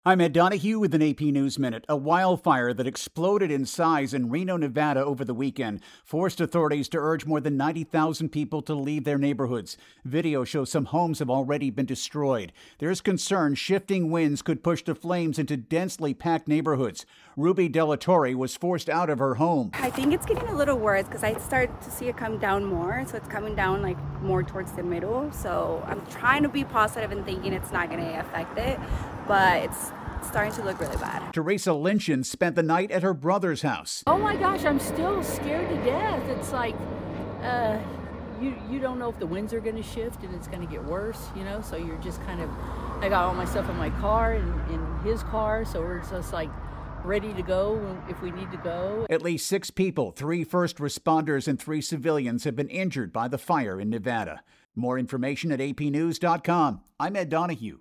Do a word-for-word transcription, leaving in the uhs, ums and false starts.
I'm Ed Donahue with an A P News Minute. A wildfire that exploded in size in Reno, Nevada over the weekend forced authorities to urge more than ninety thousand people to leave their neighborhoods. Video shows some homes have already been destroyed. There's concern shifting winds could push the flames into densely packed neighborhoods. Ruby Delatorre was forced out of her home. I think it's getting a little worse because I started to see it come down more. So it's coming down like more towards the middle. So I'm trying to be positive and thinking it's not going to affect it, but it's starting to look really bad. Teresa Lynchen spent the night at her brother's house. Oh my gosh, I'm still scared to death. It's like, uh, you you don't know if the winds are going to shift and it's going to get worse, you know? So you're just kind of, I got all my stuff in my car and in his car, so we're just like ready to go if we need to go. At least six people, three first responders and three civilians have been injured by the fire in Nevada. More information at A P news dot com. I'm Ed Donahue.